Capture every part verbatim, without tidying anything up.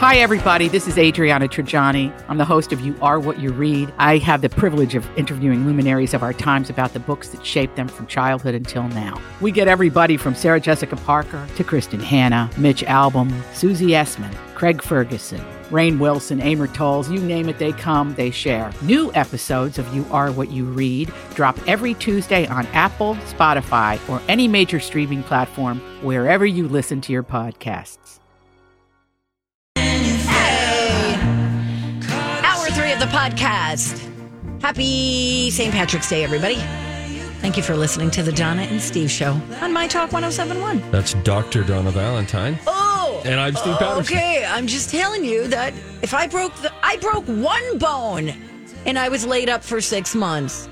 Hi, everybody. This is Adriana Trajani. I'm the host of You Are What You Read. I have the privilege of interviewing luminaries of our times about the books that shaped them from childhood until now. We get everybody from Sarah Jessica Parker to Kristen Hanna, Mitch Albom, Susie Essman, Craig Ferguson, Rainn Wilson, Amor Tolls, you name it, they come, they share. New episodes of You Are What You Read drop every Tuesday on Apple, Spotify, or any major streaming platform wherever you listen to your podcasts. The podcast. Happy Saint Patrick's Day, everybody. Thank you for listening to the Donna and Steve Show on My Talk one oh seven point one. That's Doctor Donna Valentine. Oh! And I'm Steve Patterson. Okay, I'm just telling you that if I broke the, I broke one bone and I was laid up for six months.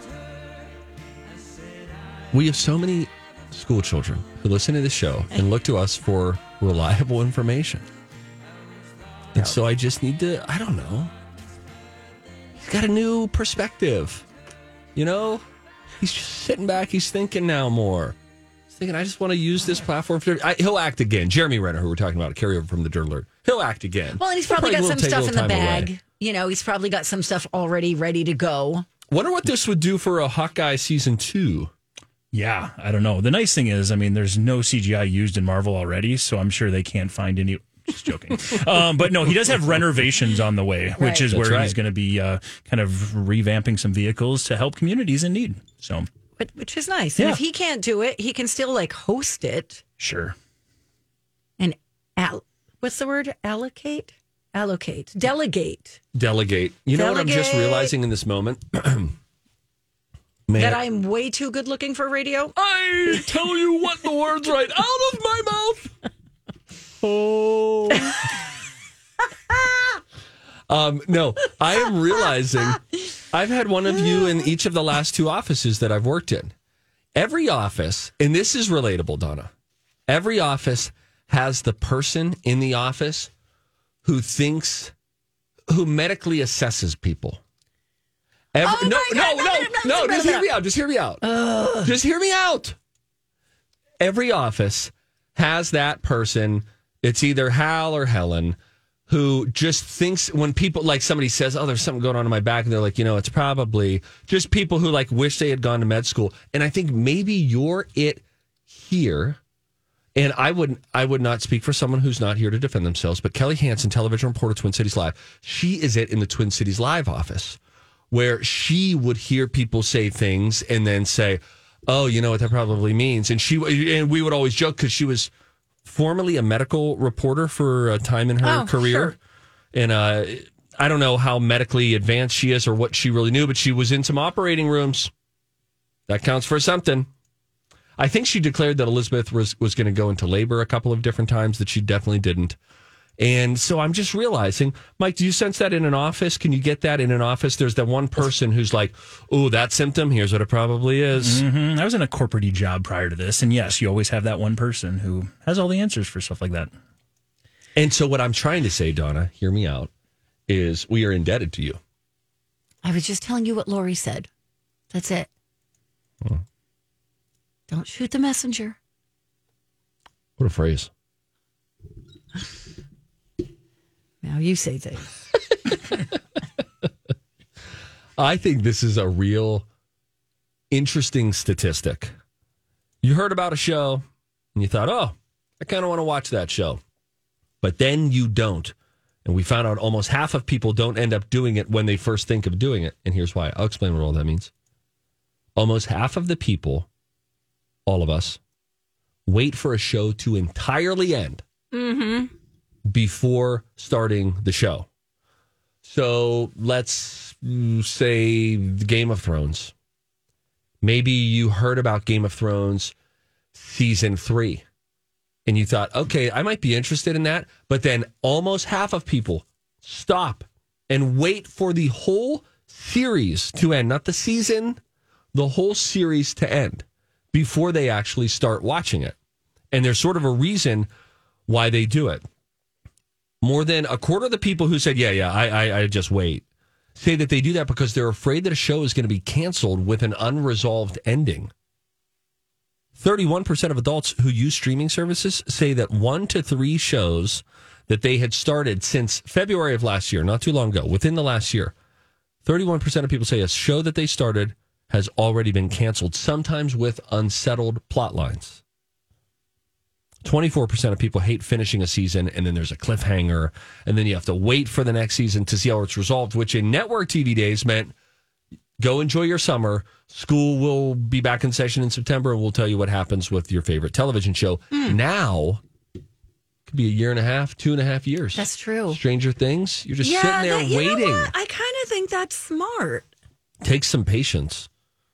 We have so many school children who listen to the show and look to us for reliable information. And so I just need to, I don't know. Got a new perspective, you know. He's just sitting back. He's thinking now more. He's thinking, I just want to use this platform for. I, he'll act again. Jeremy Renner, who we're talking about, a carryover from the Dirt Alert. He'll act again. Well, and he's probably, probably got some stuff in the bag. Away. You know, he's probably got some stuff already ready to go. Wonder what this would do for a Hawkeye season two. Yeah, I don't know. The nice thing is, I mean, there's no C G I used in Marvel already, so I'm sure they can't find any. Just joking. Um, but no, he does have renovations on the way, which right. is That's where right. he's going to be uh, kind of revamping some vehicles to help communities in need. So, But, which is nice. Yeah. And if he can't do it, he can still like host it sure. and al- what's the word? Allocate? Allocate. Delegate. Delegate. You know what I'm just Delegate. realizing in this moment? Man, That I'm way too good looking for radio. I tell you what, the words right out of my mouth. Oh. um, no, I am realizing I've had one of you in each of the last two offices that I've worked in. Every office, and this is relatable, Donna, every office has the person in the office who thinks, who medically assesses people. Every, Oh no, my no, God, no, no, no, no, no, just no, hear no. me out. Just hear me out. Just hear me out. Every office has that person. It's either Hal or Helen who just thinks when people, like somebody says, oh, there's something going on in my back. And they're like, you know, it's probably just people who like wish they had gone to med school. And I think maybe you're it here. And I would I would not speak for someone who's not here to defend themselves. But Kelly Hansen, television reporter, Twin Cities Live, she is it in the Twin Cities Live office where she would hear people say things and then say, oh, you know what that probably means. And she and we would always joke because she was formerly a medical reporter for a time in her Oh, career. sure. And uh, I don't know how medically advanced she is or what she really knew, but she was in some operating rooms. That counts for something. I think she declared that Elizabeth was, was going to go into labor a couple of different times, that she definitely didn't. And so I'm just realizing, Mike, do you sense that in an office? Can you get that in an office? There's that one person who's like, oh, that symptom, here's what it probably is. Mm-hmm. I was in a corporate-y job prior to this. And yes, you always have that one person who has all the answers for stuff like that. And so what I'm trying to say, Donna, hear me out, is we are indebted to you. I was just telling you what Lori said. That's it. Hmm. Don't shoot the messenger. What a phrase. Now you say things. I think this is a real interesting statistic. You heard about a show and you thought, oh, I kind of want to watch that show. But then you don't. And we found out almost half of people don't end up doing it when they first think of doing it. And here's why. I'll explain what all that means. Almost half of the people, all of us, wait for a show to entirely end Mm-hmm. before starting the show. So let's say Game of Thrones. Maybe you heard about Game of Thrones season three and you thought, okay, I might be interested in that. But then almost half of people stop and wait for the whole series to end, not the season, the whole series to end before they actually start watching it. And there's sort of a reason why they do it. More than a quarter of the people who said, yeah, yeah, I, I, I just wait, say that they do that because they're afraid that a show is going to be canceled with an unresolved ending. thirty-one percent of adults who use streaming services say that one to three shows that they had started since February of last year, not too long ago, within the last year. thirty-one percent of people say a show that they started has already been canceled, sometimes with unsettled plot lines. twenty-four percent of people hate finishing a season, and then there's a cliffhanger, and then you have to wait for the next season to see how it's resolved, which in network T V days meant go enjoy your summer. School will be back in session in September, and we'll tell you what happens with your favorite television show. Mm. Now, it could be a year and a half, two and a half years. That's true. Stranger Things, you're just yeah, sitting there that, you waiting. Know what? I kind of think that's smart. Takes some patience.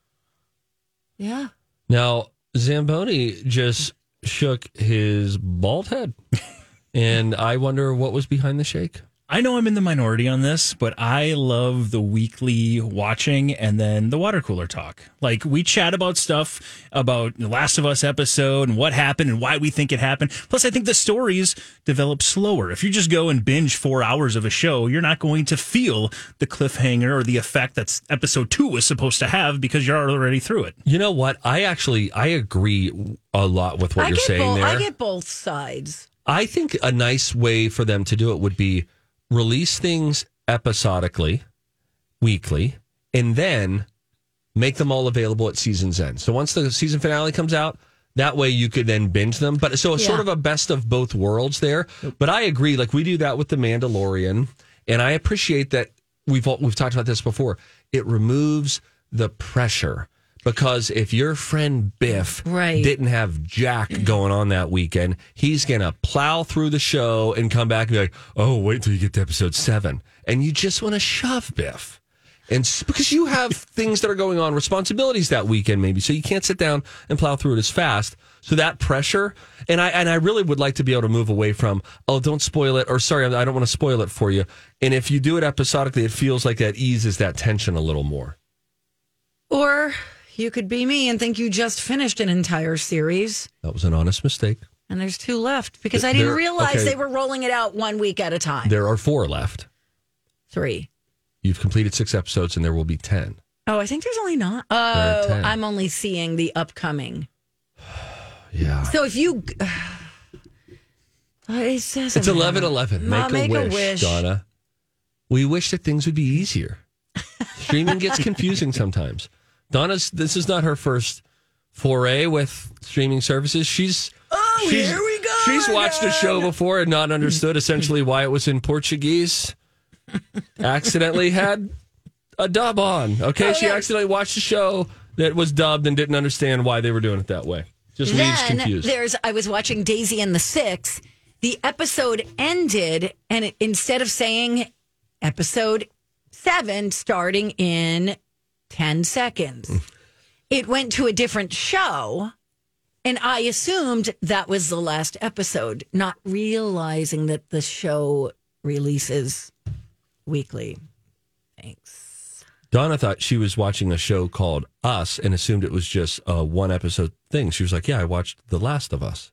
Yeah. Now, Zamboni just shook his bald head, and I wonder what was behind the shake. I know I'm in the minority on this, but I love the weekly watching and then the water cooler talk. Like, we chat about stuff about the Last of Us episode and what happened and why we think it happened. Plus, I think the stories develop slower. If you just go and binge four hours of a show, you're not going to feel the cliffhanger or the effect that episode two was supposed to have because you're already through it. You know what? I actually, I agree a lot with what I you're saying both, there. I get both sides. I think a nice way for them to do it would be release things episodically, weekly, and then make them all available at season's end. So once the season finale comes out, that way you could then binge them. But so it's yeah. sort of a best of both worlds there. But I agree, like we do that with The Mandalorian, and I appreciate that we've we've talked about this before. It removes the pressure. Because if your friend Biff right. didn't have Jack going on that weekend, he's going to plow through the show and come back and be like, oh, wait till you get to episode seven. And you just want to shove Biff. And because you have things that are going on, responsibilities that weekend maybe, so you can't sit down and plow through it as fast. So that pressure, and I and I really would like to be able to move away from, oh, don't spoil it, or sorry, I don't want to spoil it for you. And if you do it episodically, it feels like that eases that tension a little more. Or you could be me and think you just finished an entire series. That was an honest mistake. And there's two left because I didn't there, realize okay. they were rolling it out one week at a time. There are four left. Three. You've completed six episodes and there will be ten. Oh, I think there's only nine. Oh, I'm only seeing the upcoming. Yeah. So if you... Uh, it says it's eleven eleven. Make, make a, wish, a wish, Donna. We wish that things would be easier. Streaming gets confusing sometimes. Donna's, this is not her first foray with streaming services. She's oh, she's, here we go. She's watched again. a show before and not understood essentially why it was in Portuguese. Accidentally had a dub on. Okay, oh, she yeah. accidentally watched a show that was dubbed and didn't understand why they were doing it that way. Just then, leaves confused. There's, I was watching Daisy and the Six. The episode ended, and it, instead of saying episode seven starting in ten seconds. It went to a different show, and I assumed that was the last episode, not realizing that the show releases weekly. Thanks. Donna thought she was watching a show called Us and assumed it was just a one episode thing. She was like, yeah, I watched The Last of Us.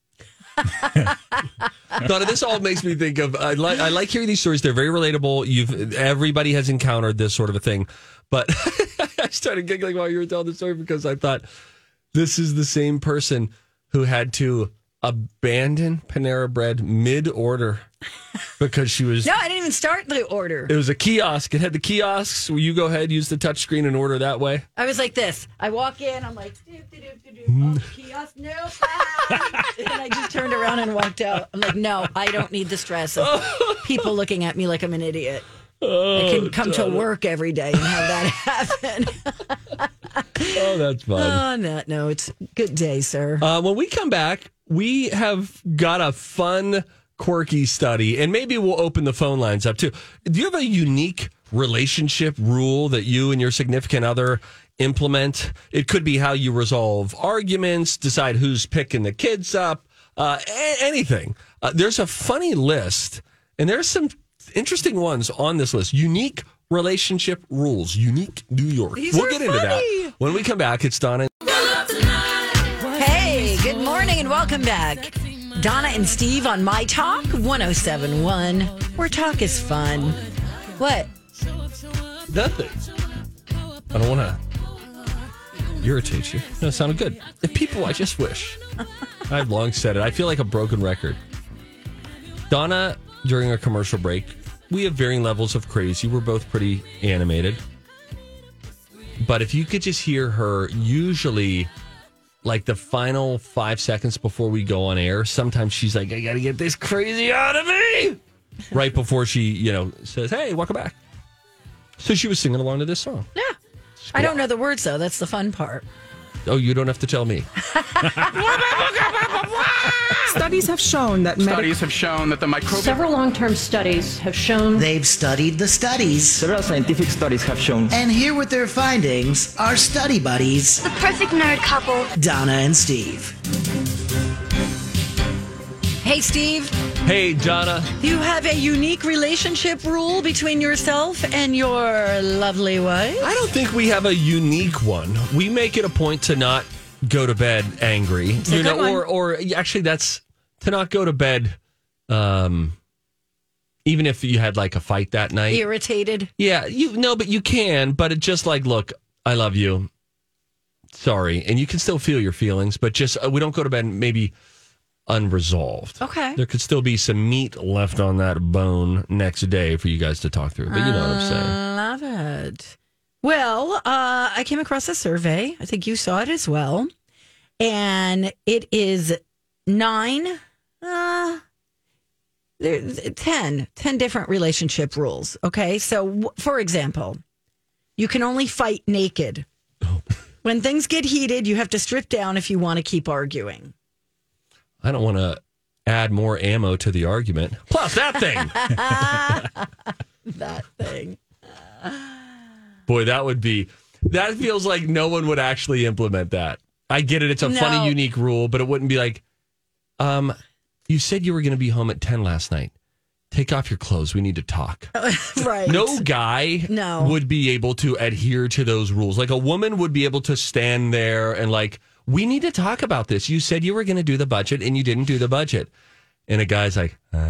Donna, this all makes me think of, I like I like hearing these stories. They're very relatable. You've everybody has encountered this sort of a thing. But I started giggling while you were telling the story because I thought this is the same person who had to abandon Panera Bread mid-order because she was... No, I didn't even start the order. It was a kiosk. It had the kiosks where you go ahead, use the touchscreen and order that way. I was like this. I walk in, I'm like, doop, doop, doop, doop, oh, kiosk, no. Ah. And I just turned around and walked out. I'm like, no, I don't need the stress of people looking at me like I'm an idiot. Oh, I can come to work every day and have that happen. Oh, that's fun. On that note, good day, sir. Uh, when we come back, we have got a fun, quirky study, and maybe we'll open the phone lines up too. Do you have a unique relationship rule that you and your significant other implement? It could be how you resolve arguments, decide who's picking the kids up, uh, a- anything. Uh, there's a funny list, and there's some interesting ones on this list. Unique relationship rules. Unique New York. These we'll are get into funny. that. When we come back, it's Donna. Hey, good morning and welcome back. Donna and Steve on My Talk one oh seven point one, where talk is fun. What? Nothing. I don't want to irritate you. No, it sounded good. The people, I just wish. I've long said it. I feel like a broken record. Donna, during a commercial break, we have varying levels of crazy. We're both pretty animated. But if you could just hear her, usually, like the final five seconds before we go on air, sometimes she's like, I got to get this crazy out of me. Right before she, you know, says, hey, welcome back. So she was singing along to this song. Yeah. I don't know the words, though. That's the fun part. Oh, you don't have to tell me. Studies have shown that medic- Studies have shown that the microbial... Several long-term studies have shown... They've studied the studies. Several scientific studies have shown... And here with their findings are study buddies... The perfect nerd couple. Donna and Steve. Hey, Steve. Hey, Donna. You have a unique relationship rule between yourself and your lovely wife? I don't think we have a unique one. We make it a point to not go to bed angry. It's a You good know, one. or or actually that's to not go to bed um even if you had like a fight that night. Irritated? Yeah, you no, but you can, but it just like, look, I love you. Sorry. And you can still feel your feelings, but just uh, we don't go to bed maybe unresolved. Okay. There could still be some meat left on that bone next day for you guys to talk through. But you know what I'm saying. I love it. Well, uh, I came across a survey. I think you saw it as well. And it is nine, uh, there, ten, ten different relationship rules. Okay. So, w- for example, you can only fight naked. When things get heated, you have to strip down if you want to keep arguing. I don't want to add more ammo to the argument. Plus that thing. That thing. Boy, that would be, that feels like no one would actually implement that. I get it. It's a No. funny, unique rule, but it wouldn't be like, um, you said you were going to be home at ten last night. Take off your clothes. We need to talk. Right. No guy No. would be able to adhere to those rules. Like a woman would be able to stand there and like, we need to talk about this. You said you were going to do the budget and you didn't do the budget. And a guy's like, uh,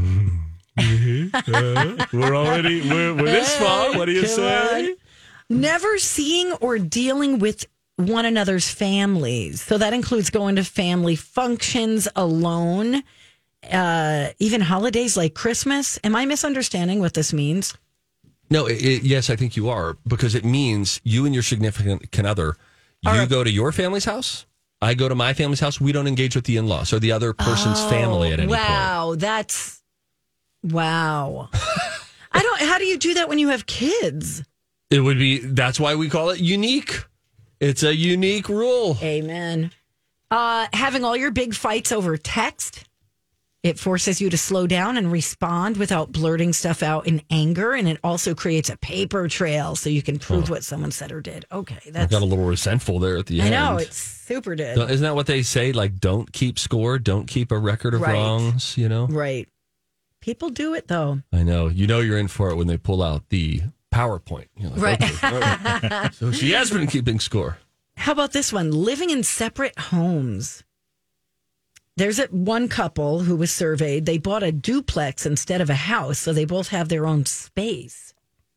uh, we're already, we're, we're this far. What do you Come say? on. Never seeing or dealing with one another's families. So that includes going to family functions alone, uh, even holidays like Christmas. Am I misunderstanding what this means? No, it, it, yes, I think you are, because it means you and your significant other, you Are- go to your family's house. I go to my family's house. We don't engage with the in-laws or the other person's family at any point. Wow, that's wow. I don't. How do you do that when you have kids? It would be, that's why we call it unique. It's a unique rule. Amen. Uh, having all your big fights over text, it forces you to slow down and respond without blurting stuff out in anger, and it also creates a paper trail so you can prove Oh. what someone said or did. Okay, I that's. got a little resentful there at the I end. know it's super did. Don't- Isn't that what they say? Like, don't keep score, don't keep a record of Right. wrongs, you know? Right. People do it though. I know. You know you're in for it when they pull out the PowerPoint. You're like, Right. okay, all right. So she has been keeping score. How about this one? Living in separate homes. There's a, one couple who was surveyed. They bought a duplex instead of a house, so they both have their own space.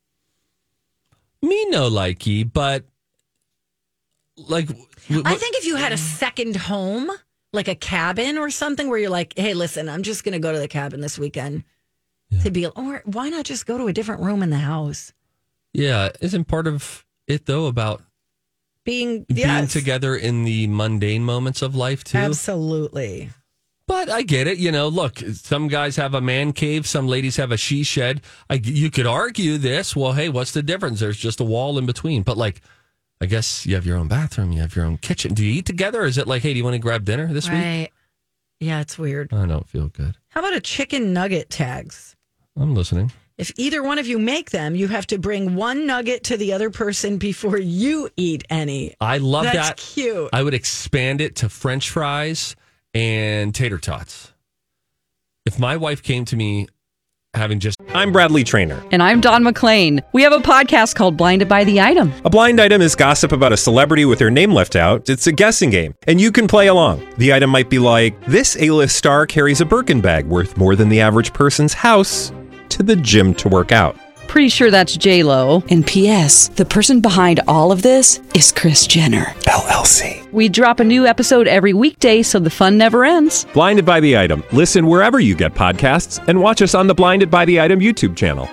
Me no likey, but like, w- I think if you had a second home, like a cabin or something, where you're like, "Hey, listen, I'm just going to go to the cabin this weekend," to be, or why not just go to a different room in the house? yeah, isn't part of it though about Being being yes, together in the mundane moments of life too? absolutely. But I get it. You know, look, some guys have a man cave, some ladies have a she shed. I, you could argue this. Well, hey, what's the difference? There's just a wall in between. But like, I guess you have your own bathroom, you have your own kitchen. Do you eat together? Or is it like, hey, do you want to grab dinner this week? Right? Yeah, it's weird. I don't feel good. How about a chicken nugget tags? I'm listening. If either one of you make them, you have to bring one nugget to the other person before you eat any. I love That's that. cute. I would expand it to French fries and tater tots. If my wife came to me having just... I'm Bradley Trainer. And I'm Don McClain. We have a podcast called Blinded by the Item. A blind item is gossip about a celebrity with their name left out. It's a guessing game, and you can play along. The item might be like, this A-list star carries a Birkin bag worth more than the average person's house to the gym to work out. Pretty sure that's J-Lo. And P S the person behind all of this is Kris Jenner, L L C. We drop a new episode every weekday so the fun never ends. Blinded by the Item. Listen wherever you get podcasts and watch us on the Blinded by the Item YouTube channel.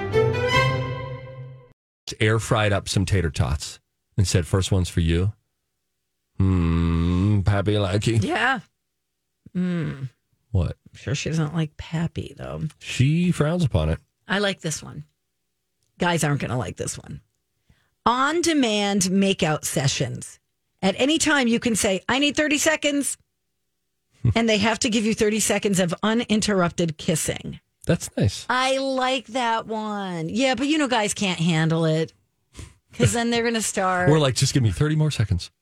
Air fried up some tater tots and said, first one's for you. Hmm, Pappy likey. Yeah. Mm. What? I'm sure she doesn't like Pappy, though. She frowns upon it. I like this one. Guys aren't going to like this one. On-demand makeout sessions. At any time, you can say, I need thirty seconds. And they have to give you thirty seconds of uninterrupted kissing. That's nice. I like that one. Yeah, but you know, guys can't handle it. Because then they're going to start. Or like, just give me thirty more seconds.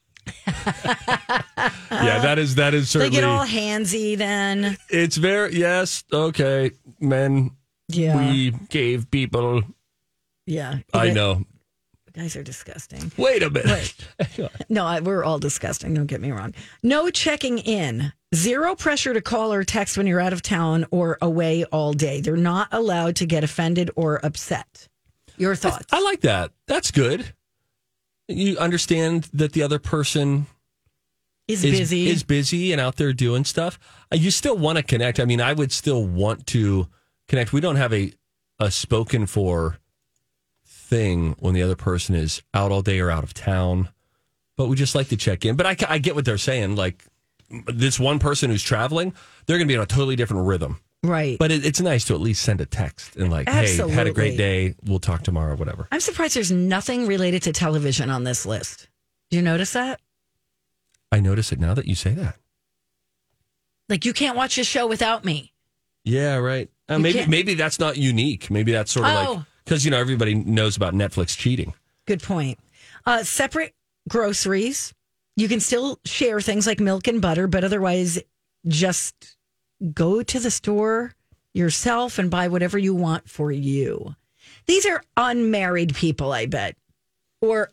Yeah, that is that is certainly. They get all handsy then. It's very, yes, okay. Men, yeah. We gave people. Yeah. I get, know. Guys are disgusting. Wait a minute. Wait. No, I, we're all disgusting. Don't get me wrong. No checking in. Zero pressure to call or text when you're out of town or away all day. They're not allowed to get offended or upset. Your thoughts? I, I like that. That's good. You understand that the other person is, is busy, is busy and out there doing stuff. Uh, you still want to connect. I mean, I would still want to connect. We don't have a a spoken for thing when the other person is out all day or out of town, but we just like to check in. But I, I get what they're saying. Like this one person who's traveling, they're going to be on a totally different rhythm. Right. But it, it's nice to at least send a text and like, Absolutely. Hey, had a great day. We'll talk tomorrow, whatever. I'm surprised there's nothing related to television on this list. Do you notice that? I notice it now that you say that. Like you can't watch a show without me. Yeah, right. Uh, You maybe can't- maybe that's not unique. Maybe that's sort of Oh. like, because, you know, everybody knows about Netflix cheating. Good point. Uh, separate groceries. You can still share things like milk and butter, but otherwise just go to the store yourself and buy whatever you want for you. These are unmarried people, I bet, or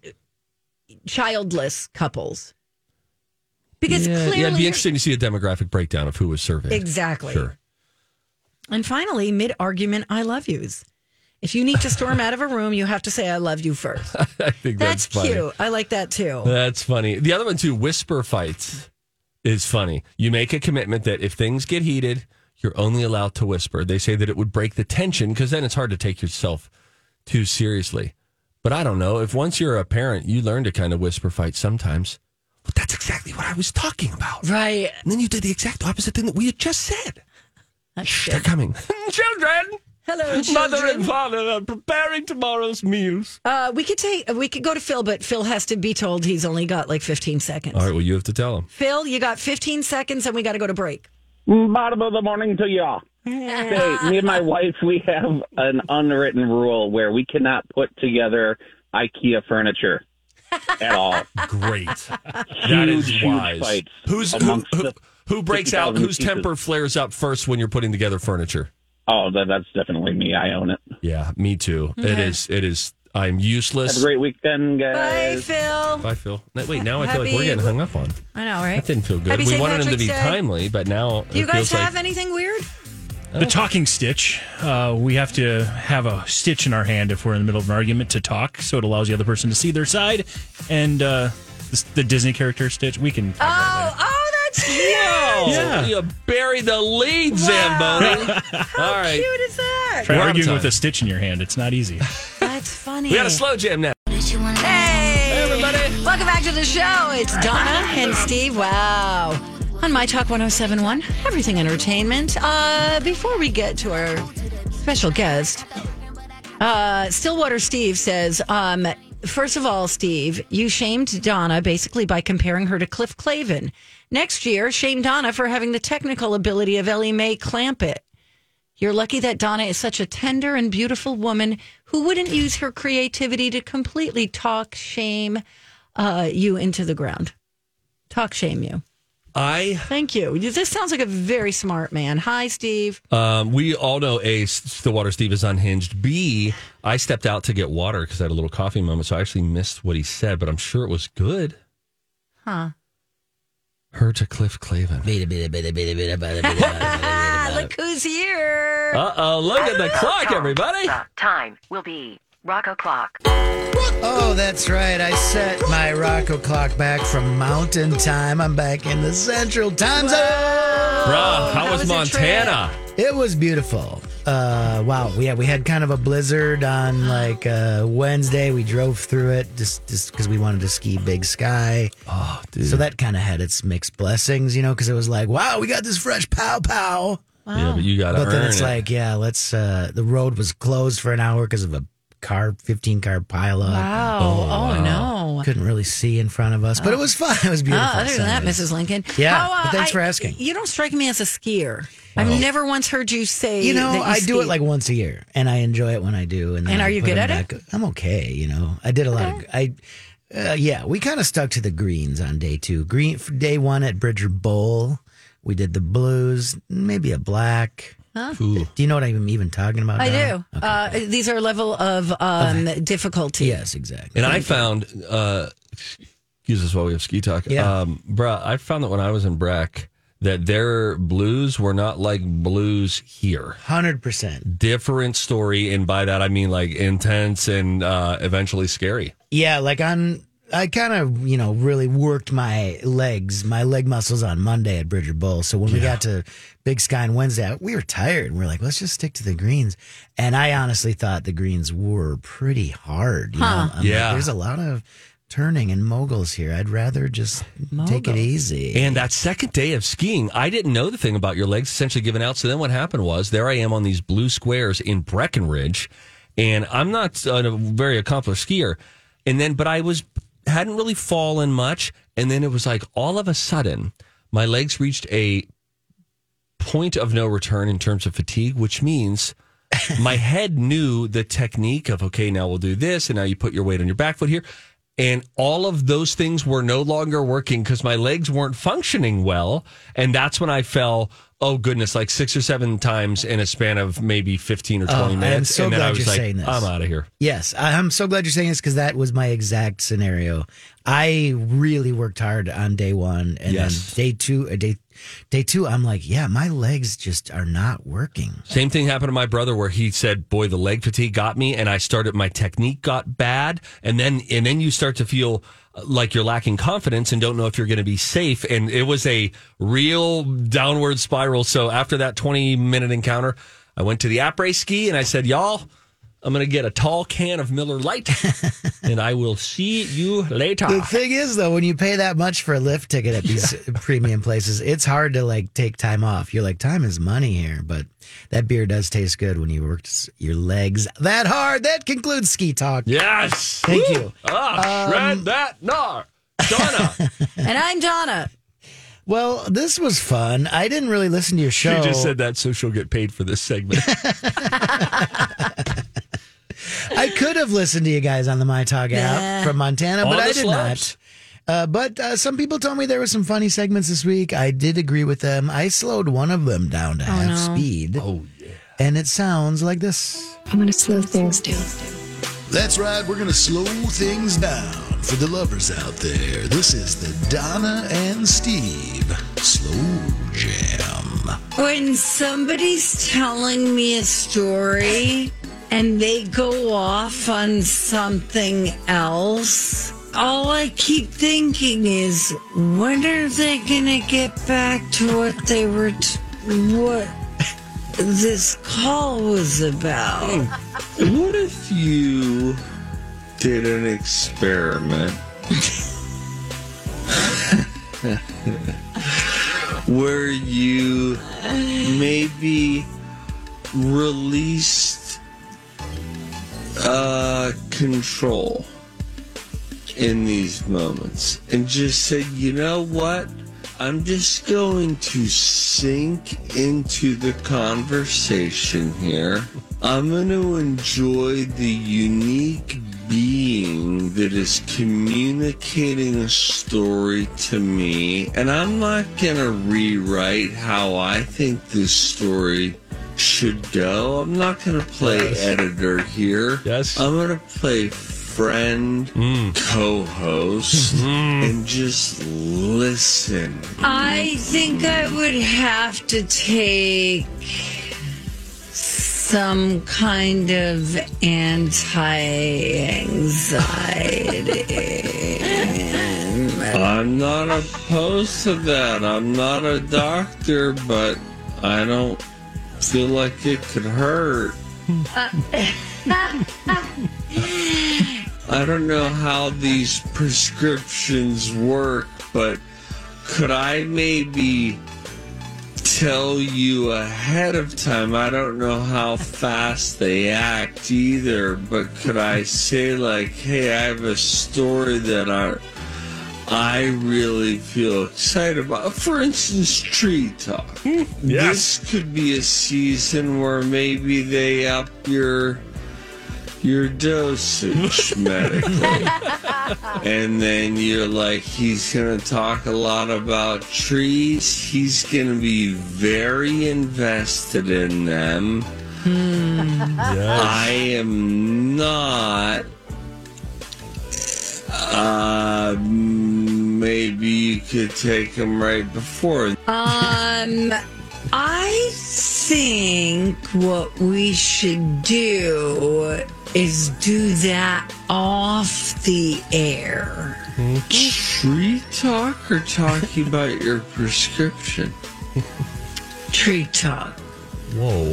unchildless couples. Because yeah, clearly... yeah, it'd be interesting to see a demographic breakdown of who was surveyed. Exactly. Sure. And finally, mid-argument I love yous. If you need to storm out of a room, you have to say I love you first. I think that's, That's funny. cute. I like that too. That's funny. The other one, too, whisper fights is funny. You make a commitment that if things get heated, you're only allowed to whisper. They say that it would break the tension because then it's hard to take yourself too seriously. But I don't know. If once you're a parent, you learn to kind of whisper fight sometimes. Well, that's exactly what I was talking about. Right. And then you did the exact opposite thing that we had just said. That's Shh, good. they're coming. Children! Hello, Mother children. and father are preparing tomorrow's meals. Uh, we could take. We could go to Phil, but Phil has to be told he's only got like fifteen seconds. All right, well, you have to tell him. Phil, you got fifteen seconds, and we got to go to break. Bottom of the morning to y'all. Hey, me and my wife, we have an unwritten rule where we cannot put together IKEA furniture at all. Great. That is Huge, wise. huge fights Who's, who, amongst who, the who breaks fifty out? thousand Whose pieces. temper flares up first when you're putting together furniture? Oh, that, that's definitely me. I own it. Yeah, me too. It Okay. is. It is. I'm useless. Have a great weekend, Bye, guys. Phil. Bye, Phil. No, wait, now I feel like we're Happy- getting hung up on. I know, right? That didn't feel good. Happy we Saint wanted him to Patrick's be Day. timely, but now Do you it guys feels have like anything weird? The talking stitch. Uh, we have to have a stitch in our hand if we're in the middle of an argument to talk, so it allows the other person to see their side. And uh, the, the Disney character Stitch, we can. talk about it Oh, oh, that's cute. Whoa! Yeah. You buried the lead, Wow. Zamboni. How All right. cute is that? Try We're out of arguing time. with a stitch in your hand. It's not easy. That's funny. We got a slow jam now. Hey, everybody. Welcome back to the show. It's Donna and Steve. Wow. On My Talk one oh seven one, Everything Entertainment. Uh, before we get to our special guest, uh, Stillwater Steve says, um, first of all, Steve, you shamed Donna basically by comparing her to Cliff Clavin. Next year, shame Donna for having the technical ability of Ellie Mae Clampett. You're lucky that Donna is such a tender and beautiful woman who wouldn't use her creativity to completely talk shame uh, you into the ground. Talk shame you. I Thank you. This sounds like a very smart man. Hi, Steve. um, we all know A, Stillwater Steve is unhinged. B, I stepped out to get water because I had a little coffee moment, so I actually missed what he said, but I'm sure it was good. Huh. Her to Cliff Clavin. look who's here. Uh-oh, look at the clock, everybody. The time will be Rocco Clock. Oh, that's right. I set my Rocco clock back from Mountain Time. I'm back in the Central Time Zone. Bruh, how was Montana? It was beautiful. Uh, wow. Yeah, we had kind of a blizzard on like uh, Wednesday. We drove through it just just because we wanted to ski Big Sky. Oh, dude. So that kind of had its mixed blessings, you know, because it was like, wow, we got this fresh pow pow. Wow. Yeah, but you got to earn But then it's it. like, yeah, let's. Uh, the road was closed for an hour because of a car, fifteen car pileup. Wow. Oh, wow. no. Couldn't really see in front of us, but it was fun. It was beautiful. Oh, other than that, Sunday. Missus Lincoln. Yeah, How, uh, but thanks I- for asking. You don't strike me as a skier. Oh. I've never once heard you say You know, that you I do it ski. like once a year, and I enjoy it when I do. And, then And are I you put good them at back. I'm okay. You know, I did a lot of. I, uh, yeah, we kind of stuck to the greens on day two. Green for day one at Bridger Bowl, we did the blues, maybe a black. Huh? Do you know what I'm even talking about? I Donna? do. Uh, these are level of um, difficulty. Yes, exactly. And I found, uh, excuse us while we have ski talk. Yeah. Um, bruh, I found that when I was in Breck, that their blues were not like blues here. one hundred percent. Different story. And by that, I mean like intense and uh, eventually scary. Yeah, like on. I kind of, you know, really worked my legs, my leg muscles on Monday at Bridger Bowl. So when we got to Big Sky on Wednesday, we were tired. We are like, let's just stick to the greens. And I honestly thought the greens were pretty hard. You Huh. know? I'm Yeah. like, there's a lot of turning and moguls here. I'd rather just take it easy. And that second day of skiing, I didn't know the thing about your legs essentially giving out. So then what happened was there I am on these blue squares in Breckenridge, and I'm not a very accomplished skier. And then, but I was hadn't really fallen much. And then it was like all of a sudden, my legs reached a point of no return in terms of fatigue, which means my head knew the technique of, okay, now we'll do this. And now you put your weight on your back foot here. And all of those things were no longer working because my legs weren't functioning well. And that's when I fell, oh goodness, like six or seven times in a span of maybe fifteen or twenty Oh, minutes. I'm so and then glad I was you're like, saying this. I'm out of here. Yes, I'm so glad you're saying this because that was my exact scenario. I really worked hard on day one, and Yes. then day two, uh, day day two, I'm like, yeah, my legs just are not working. Same thing happened to my brother where he said, boy, the leg fatigue got me. And I started, my technique got bad. And then, and then you start to feel like you're lacking confidence and don't know if you're going to be safe. And it was a real downward spiral. So after that twenty minute encounter, I went to the après ski and I said, y'all, I'm going to get a tall can of Miller Lite and I will see you later. The thing is, though, when you pay that much for a lift ticket at these premium places, it's hard to like take time off. You're like, time is money here, but that beer does taste good when you worked your legs that hard. That concludes Ski Talk. Yes. Thank Woo. you. Ah, shred Um, that gnar. Donna. And I'm Donna. Well, this was fun. I didn't really listen to your show. She just said that so she'll get paid for this segment. I could have listened to you guys on the My Talk app Nah. from Montana, but On I the did slopes. not. Uh, but uh, some people told me there were some funny segments this week. I did agree with them. I slowed one of them down to half no. speed. Oh, yeah. And it sounds like this. I'm going to slow things down. That's right, we're going to slow things down for the lovers out there. This is the Donna and Steve Slow Jam. When somebody's telling me a story and they go off on something else, all I keep thinking is, when are they going to get back to what they were, t- what this call was about? What if you did an experiment where you maybe released uh, control in these moments and just said, you know what? I'm just going to sink into the conversation here. I'm going to enjoy the unique being that is communicating a story to me, and I'm not going to rewrite how I think this story should go. I'm not going to play Yes. editor here. Yes. I'm going to play friend, Mm. co-host, Mm. and just listen. I think I would have to take some kind of anti-anxiety. I'm not opposed to that. I'm not a doctor, but I don't feel like it could hurt. I don't know how these prescriptions work, but could I maybe tell you ahead of time? I don't know how fast they act either, but could I say, like, hey, I have a story that I I really feel excited about? For instance, Tree Talk. Yes. This could be a season where maybe they up your your dosage medically. And then you're like, he's going to talk a lot about trees. He's going to be very invested in them. Yes. I am not. Uh, maybe you could take him right before. Um, I think what we should do is do that off the air. Tree talk or talking about your prescription? Tree talk. Whoa.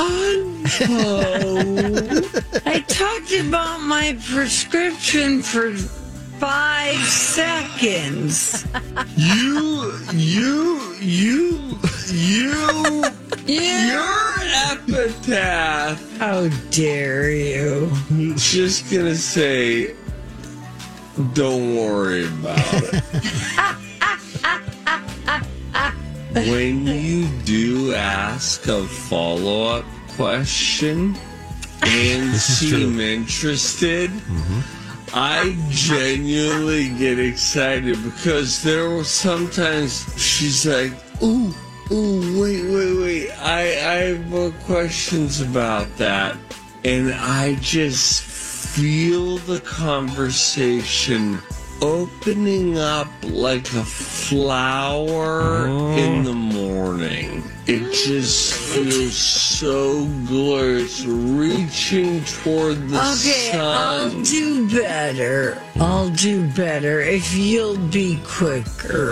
Oh, I talked about my prescription for five seconds. You, you, you, you, Yeah. your epitaph. How dare you? Just gonna say, don't worry about it. When you do ask a follow-up question and seem interested, I genuinely get excited because there were sometimes she's like, ooh, ooh, wait, wait, wait. I, I have more questions about that. And I just feel the conversation opening up like a flower in the morning. It just feels so glorious, reaching toward the Okay, I'll sun. do better. I'll do better if you'll be quicker.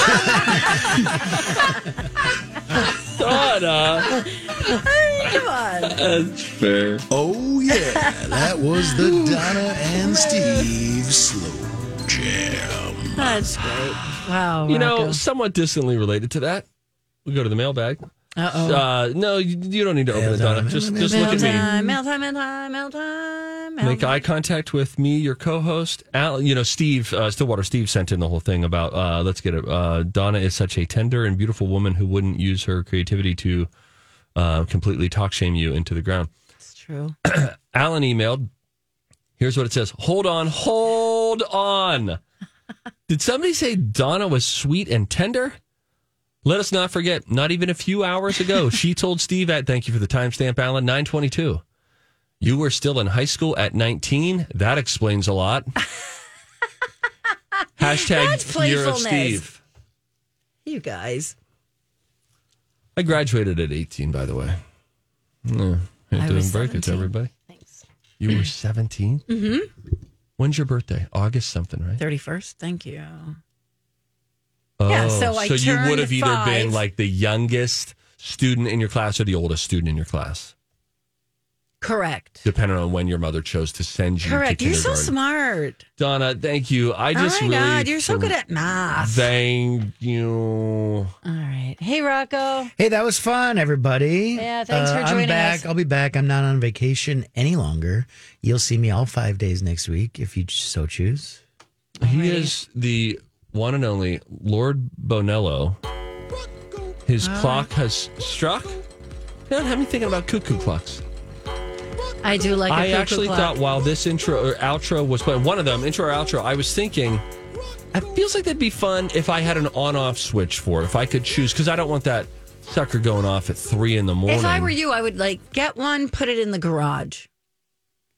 Donna. Come on. That's fair. Oh, yeah. That was the Donna and Steve Slow Jam. That's great. Wow. You know, Rocco. somewhat distantly related to that, we go to the mailbag. Uh-oh. Uh, no, you, you don't need to open it, Donna. Just, just look Mail at me. time, mail time, mail time, mail time, mail Make time. eye contact with me, your co-host. Al, you know, Steve, uh, Stillwater Steve sent in the whole thing about, uh, let's get it. Uh, Donna is such a tender and beautiful woman who wouldn't use her creativity to uh, completely talk shame you into the ground. It's true. Alan emailed. Here's what it says. Hold on, hold on. Did somebody say Donna was sweet and tender? Let us not forget, not even a few hours ago, she told Steve at, thank you for the timestamp, Alan, nine twenty-two. You were still in high school at nineteen. That explains a lot. Hashtag That's year of playfulness. Steve. You guys. I graduated at eighteen, by the way. Yeah, I hate to was break it to seventeen. everybody. Thanks. You were seventeen? Mm-hmm. When's your birthday? August something, right? thirty-first. Thank you. Oh, Yeah, so I so you turned would have either five. been like the youngest student in your class or the oldest student in your class, Correct. depending on when your mother chose to send you Correct. to You're so kindergarten. smart. Donna, thank you. I just oh my really God, you're so good at math. Thank you. All right. Hey, Rocco. Hey, that was fun, everybody. Yeah, thanks for Uh, joining I'm back. us. I'll be back. I'm not on vacation any longer. You'll see me all five days next week if you so choose. He is the one and only Lord Bonello. His All clock has struck. Don't have me thinking about cuckoo clocks. I do like a I cuckoo actually clock. thought while this intro or outro was playing, one of them, intro or outro, I was thinking, it feels like that'd be fun if I had an on-off switch for it, if I could choose, because I don't want that sucker going off at three in the morning. If I were you, I would like get one, put it in the garage.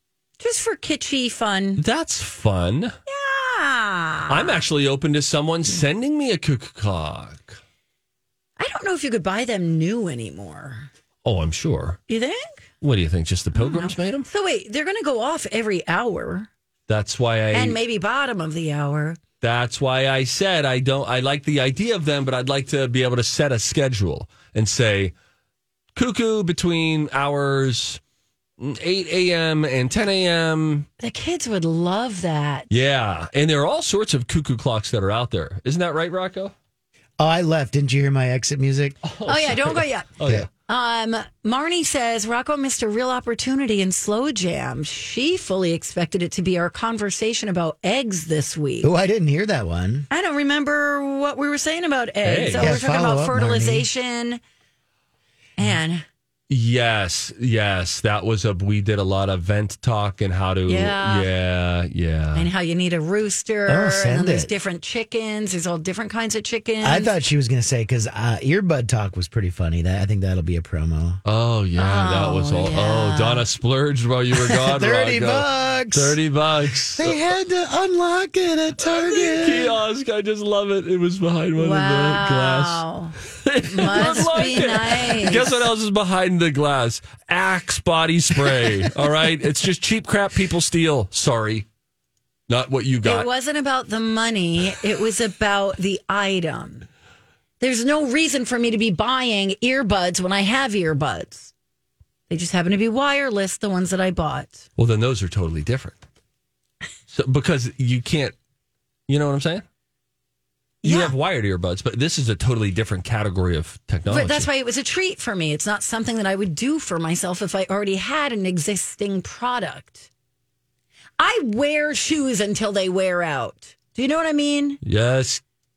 Just for kitschy fun. That's fun. Yeah. I'm actually open to someone sending me a cuckoo clock. I don't know if you could buy them new anymore. Oh, I'm sure. You think? What do you think? Just the Pilgrims made them? So wait, they're going to go off every hour. That's why I... And maybe bottom of the hour. That's why I said I don't... I like the idea of them, but I'd like to be able to set a schedule and say, cuckoo between hours eight a.m. and ten a.m. The kids would love that. Yeah. And there are all sorts of cuckoo clocks that are out there. Isn't that right, Rocco? Oh, I left. Didn't you hear my exit music? Oh, oh yeah, don't go yet. Oh, yeah. Um, Marnie says Rocco missed a real opportunity in Slow Jam. She fully expected it to be our conversation about eggs this week. Oh, I didn't hear that one. I don't remember what we were saying about eggs. Hey. So Yeah, we're talking follow about up, fertilization. And Yes, yes. That was a... We did a lot of vent talk and how to... Yeah. Yeah, yeah. and how you need a rooster. Oh, and then send there's it. different chickens. There's all different kinds of chickens. I thought she was going to say, because uh, earbud talk was pretty funny. That I think that'll be a promo. Oh, yeah. that Oh, was all... yeah. Oh, Donna splurged while you were gone, thirty Rocco. bucks. thirty bucks. They had to unlock it at Target. Kiosk. I just love it. It was behind one of the glass. Wow. Must Like be it. nice. Guess what else is behind the glass? Axe body spray. All right. It's just cheap crap people steal. Sorry. Not what you got. It wasn't about the money. It was about the item. There's no reason for me to be buying earbuds when I have earbuds. They just happen to be wireless, the ones that I bought. Well, then those are totally different. So because you can't, you know what I'm saying? You Yeah. have wired earbuds, but this is a totally different category of technology. But that's why it was a treat for me. It's not something that I would do for myself if I already had an existing product. I wear shoes until they wear out. Do you know what I mean? Yes.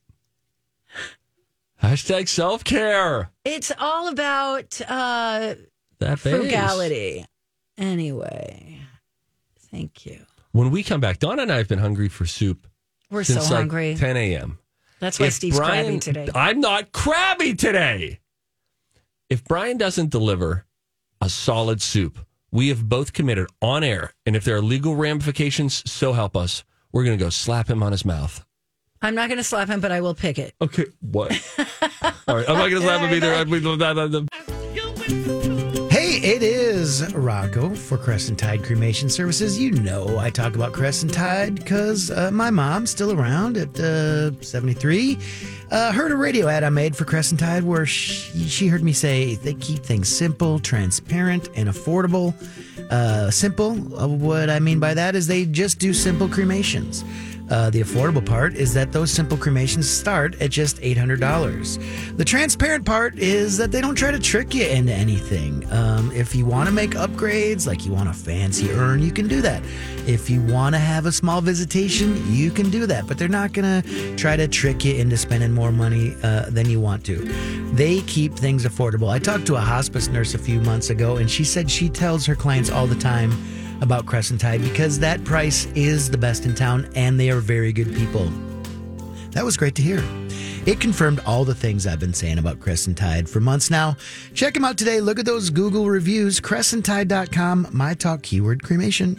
Hashtag self-care. It's all about uh, That face. frugality. Anyway, thank you. When we come back, Donna and I have been hungry for soup We're so since like hungry. ten a.m. That's why If Steve's Brian- crabby today. I'm not crabby today. If Brian doesn't deliver a solid soup, we have both committed on air, and if there are legal ramifications, so help us, we're going to go slap him on his mouth. I'm not going to slap him, but I will pick it. Okay, what? All right, I'm not going to slap him either. Hey, it is Rocco for Crescent Tide Cremation Services. You know I talk about Crescent Tide because uh, my mom's still around at uh, seventy-three. Uh, heard a radio ad I made for Crescent Tide where she, she heard me say they keep things simple, transparent, and affordable. Uh, simple, uh, what I mean by that is they just do simple cremations. Uh, the affordable part is that those simple cremations start at just eight hundred dollars. The transparent part is that they don't try to trick you into anything. Um, if you want to make upgrades, like you want a fancy urn, you can do that. If you want to have a small visitation, you can do that. But they're not going to try to trick you into spending more money uh, than you want to. They keep things affordable. I talked to a hospice nurse a few months ago, and she said she tells her clients all the time about Crescent Tide because that price is the best in town and they are very good people. That was great to hear. It confirmed all the things I've been saying about Crescent Tide for months now. Check them out today. Look at those Google reviews. crescent tide dot com, my talk keyword cremation.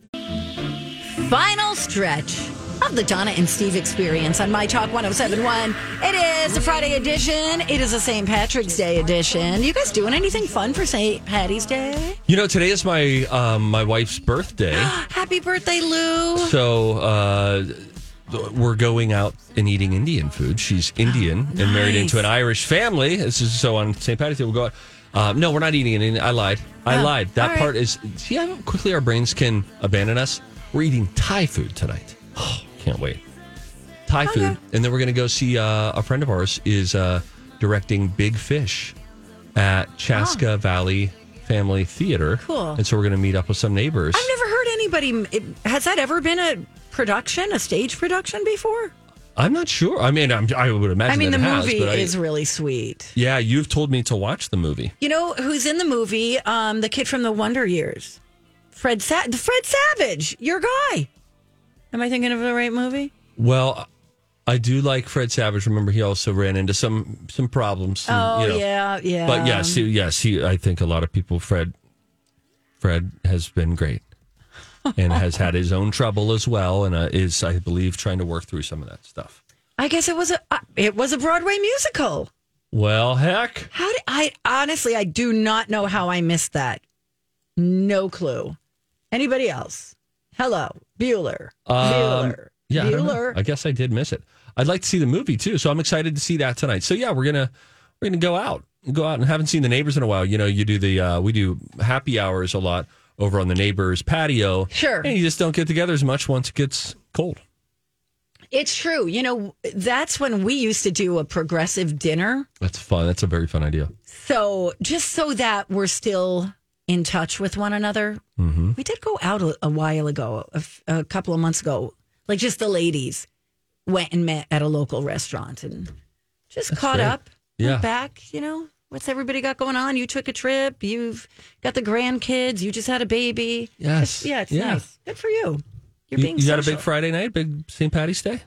Final stretch of the Donna and Steve experience on My Talk one oh seven one. It is a Friday edition. It is a Saint Patrick's Day edition. You guys doing anything fun for Saint Patty's Day? You know, today is my um, my wife's birthday. Happy birthday, Lou. So uh, we're going out and eating Indian food. She's Indian and married Nice. into an Irish family. This is so on Saint Patty's Day we'll go out. Um, no, we're not eating it. I lied. I Oh, lied. That all right. part is. See how quickly our brains can abandon us. We're eating Thai food tonight. Oh, can't wait. Thai Okay. food, and then we're going to go see uh, a friend of ours is uh, directing Big Fish at Chaska Valley Family Theater. Cool. And so we're going to meet up with some neighbors. I've never heard anybody. It, has that ever been a production, a stage production before? I'm not sure. I mean, I'm, I would imagine. I mean, that the it has, movie but I- is really sweet. Yeah, you've told me to watch the movie. You know who's in the movie? Um, the kid from the Wonder Years, Fred. Sa- Fred Savage, your guy. Am I thinking of the right movie? Well, I do like Fred Savage. Remember, he also ran into some some problems. and, Oh you know. yeah, yeah. But yes, he, yes, he. I think a lot of people. Fred, Fred has been great. and has had his own trouble as well, and uh, is, I believe, trying to work through some of that stuff. I guess it was a uh, it was a Broadway musical. Well, heck. How did I honestly? I do not know how I missed that. No clue. Anybody else? Hello, Bueller. Um, Bueller. Yeah, I, don't know. Bueller. I guess I did miss it. I'd like to see the movie too, so I'm excited to see that tonight. So yeah, we're gonna we're gonna go out, go out, and haven't seen the neighbors in a while. You know, you do the uh, we do happy hours a lot over on the neighbors' patio. Sure, and you just don't get together as much once it gets cold. It's true. You know, that's when we used to do a progressive dinner. That's fun. That's a very fun idea. So just so that we're still in touch with one another, mm-hmm. we did go out a, a while ago, a, f- a couple of months ago, like just the ladies went and met at a local restaurant and just That's caught great. up, yeah. went back, you know, what's everybody got going on? You took a trip, you've got the grandkids, you just had a baby. Yes. It's, yeah, it's yeah. nice. Good for you. You're you being you got a social. big Friday night, big Saint Patty's Day?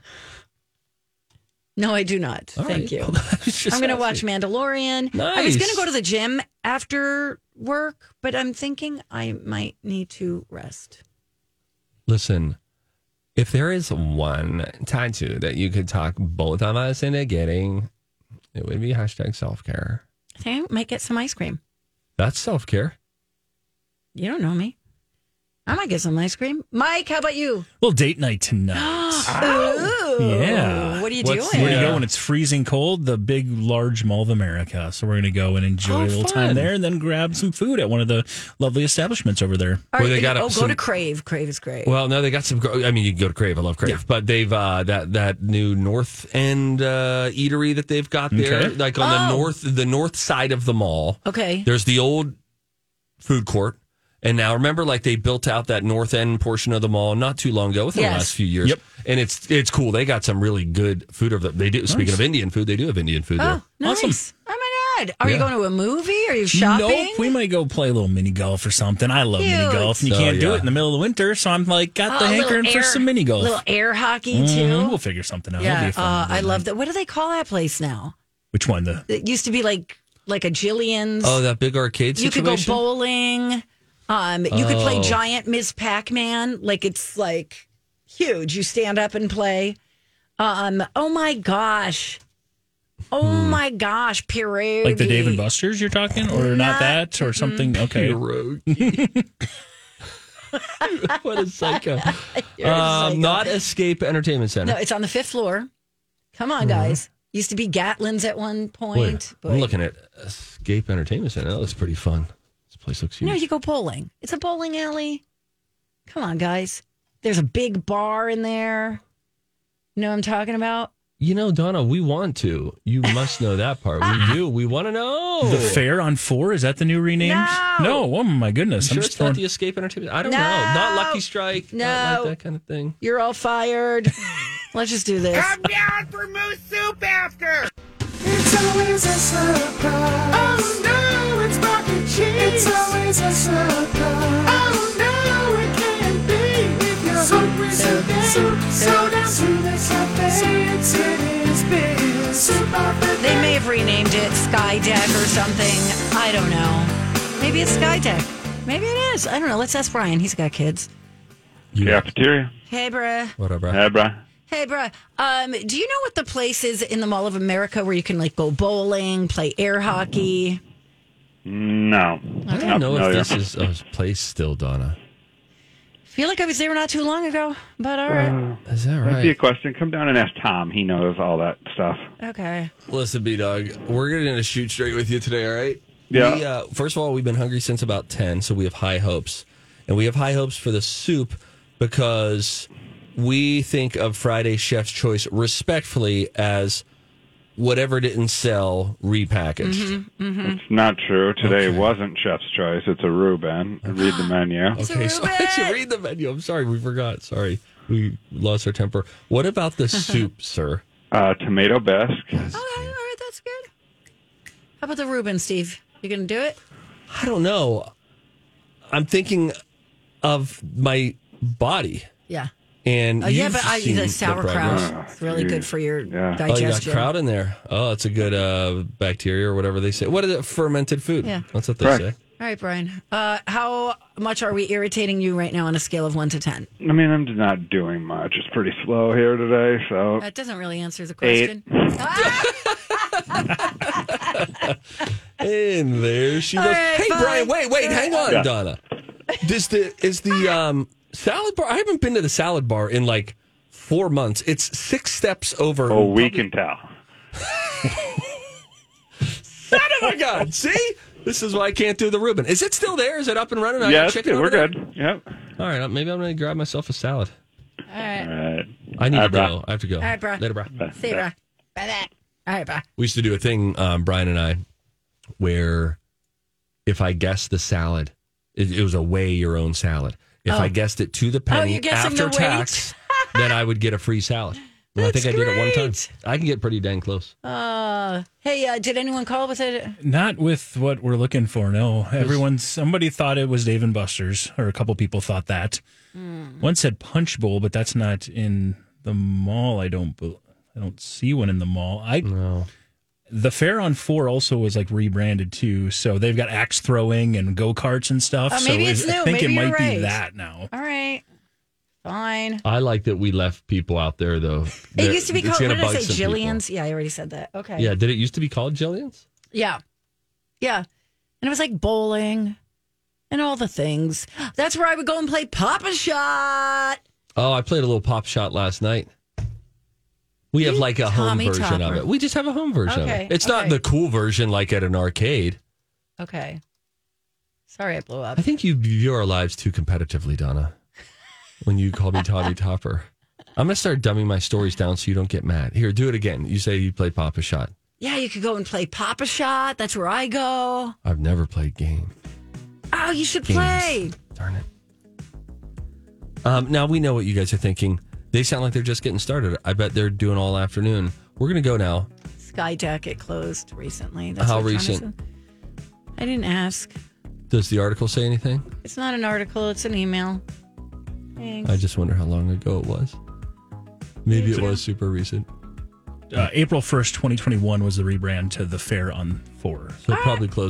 No, I do not. All Thank right. you. Well, I'm going to watch Mandalorian. Nice. I was going to go to the gym after work, but I'm thinking I might need to rest. Listen, if there is one tattoo that you could talk both of us into getting, it would be hashtag self-care. I think I might get some ice cream. That's self-care. You don't know me. I might get some ice cream. Mike, how about you? Well, date night tonight. Ooh. Yeah. What are you What's doing? We're going to Yeah. go when it's freezing cold, the big, large Mall of America. So we're going to go and enjoy Oh, a little fun. time there and then grab some food at one of the lovely establishments over there. All Well, they right, got oh, up go some- to Crave. Crave is great. Well, no, they got some. I mean, you can go to Crave. I love Crave, Yeah. but they've uh, that that new North End uh, eatery that they've got there, Okay. like on Oh. the north the north side of the mall. Okay. There's the old food court, and now remember, like they built out that North End portion of the mall not too long ago, within Yes. the last few years. Yep. And it's it's cool. They got some really good food over there. They do. Speaking of Indian food, they do have Indian food Oh, there. nice. Awesome. Oh, my God. Are you Yeah. going to a movie? Are you shopping? Nope, we might go play a little mini golf or something. I love mini Cute. golf, and you Oh, can't do yeah. it in the middle of winter. So I'm like, got the Oh, a little hankering for air- some mini golf. little air hockey, Mhm, too. We'll figure something out. Yeah, It'll be a fun uh, I one. love that. What do they call that place now? Which one? The It used to be like like a Jillian's. Oh, that big arcade you situation. could go bowling. Um, you could play Oh. giant Miz Pac-Man. Like it's like huge. You stand up and play. Um, oh my gosh. Oh Hmm. my gosh, Pierogi. like the Dave and Buster's you're talking, or not, Not- that, or something? Okay. Pierogi. What a psycho. You're a Um, psycho. not Escape Entertainment Center. No, it's on the fifth floor. Come on, guys. Used to be Gatlin's at one point. Wait, but I'm looking at Escape Entertainment Center. That looks pretty fun. This place looks huge. No, you go bowling. It's a bowling alley. Come on, guys. There's a big bar in there. You know what I'm talking about? You know, Donna, we want to. You must know that part. We do. We want to know. The Fair on Four, is that the new rename? No. Oh my goodness. You I'm sure just it's not throwing- the Escape Entertainment? I don't No. know. Not Lucky Strike. Not No. like that kind of thing. You're all fired. Let's just do this. Come down for moose soup after. It's always a surprise. Oh no, it's mac and cheese. It's always a surprise. Oh no, it can't be. If you're hungry today, go down to the cafe and sit his big soup off the They may have renamed it Sky Deck or something. I don't know. Maybe it's Sky Deck. Maybe it is. I don't know. Let's ask Brian. He's got kids. Cafeteria. Hey, bruh. Whatever. Hey, bruh. Hey, bruh. Um, do you know what the place is in the Mall of America where you can like go bowling, play air hockey? No. I don't know if this is a place still, Donna. I feel like I was there not too long ago, but all right. Is that Might be a right? question. Come down and ask Tom. He knows all that stuff. Okay. Listen, B-Dog, we're going to shoot straight with you today, all right? Yeah. We, uh, first of all, we've been hungry since about ten, so we have high hopes. And we have high hopes for the soup because we think of Friday Chef's Choice respectfully as whatever didn't sell repackaged. Mm-hmm, mm-hmm. It's not true. Today Okay. wasn't Chef's Choice. It's a Reuben. Read the menu. Okay, so I should read the menu. I'm sorry, we forgot. Sorry, we lost our temper. What about the soup, sir? Uh, tomato bisque. Okay, all right, that's good. How about the Reuben, Steve? You gonna do it? I don't know. I'm thinking of my body. Yeah. And Oh yeah, you've but I, seen the the sauerkraut. progress. It's really good for your Yeah. Oh, you got digestion. kraut in there. Oh, it's a good uh, bacteria or whatever they say. What is it? Fermented food. Yeah. That's what they Correct. say. All right, Brian. Uh, how much are we irritating you right now on a scale of one to ten? I mean, I'm just not doing much. It's pretty slow here today, so That doesn't really answer the question. And there she All goes. right, Hey, bye. Brian, wait, wait, hang on, Yeah. Donna. Does the is the um, salad bar? I haven't been to the salad bar in like four months. It's six steps over. oh, we can tell. Son of a gun! See, this is why I can't do the Reuben. Is it still there? Is it up and running? I got Yes, chicken we're over there? good. Yep. All right, maybe I'm going to grab myself a salad. All right. All right. I need All to right, go. brah. I have to go. All right, bro. Later, bro. See you, bro. Bye, bye. All right, bro. We used to do a thing, um, Brian and I, where if I guessed the salad, it, it was a weigh your own salad. If Oh. I guessed it to the Oh, penny you're guessing after the tax, then I would get a free salad. And I think I did it one time. I can get pretty dang close. Uh, hey, uh, did anyone call with it? Not with what we're looking for. No, everyone. Somebody thought it was Dave and Buster's, or a couple people thought that. Mm. One said Punch Bowl, but that's not in the mall. I don't. bel- I don't see one in the mall. I no. The fair on four also was like rebranded too, so they've got axe throwing and go karts and stuff. Oh, maybe so it's it- I new. think Maybe it you're might right. be that now. All right. Fine. I like that we left people out there, though. It used to be It's called, gonna what did I bug say, some people. Jillian's? Yeah, I already said that. Okay. Yeah, did it used to be called Jillian's? Yeah. Yeah. And it was like bowling and all the things. That's where I would go and play Papa Shot. Oh, I played a little Pop Shot last night. We have like a Tommy home version Topper. of it. We just have a home version Okay, of it. It's okay. not the cool version like at an arcade. Okay. Sorry I blew up. I think you view our lives too competitively, Donna, when you call me Tommy Topper. I'm going to start dumbing my stories down so you don't get mad. Here, do it again. You say you play Papa Shot. Yeah, you could go and play Papa Shot. That's where I go. I've never played game. Oh, you should Games. play. Darn it. Um, now, we know what you guys are thinking. They sound like they're just getting started. I bet they're doing all afternoon. We're going to go now. Skydeck, it closed recently. How what John recent? said. I didn't ask. Does the article say anything? It's not an article. It's an email. Thanks. I just wonder how long ago it was. Maybe it was super recent. Uh, April first, twenty twenty-one was the rebrand to the fair on four. So probably close.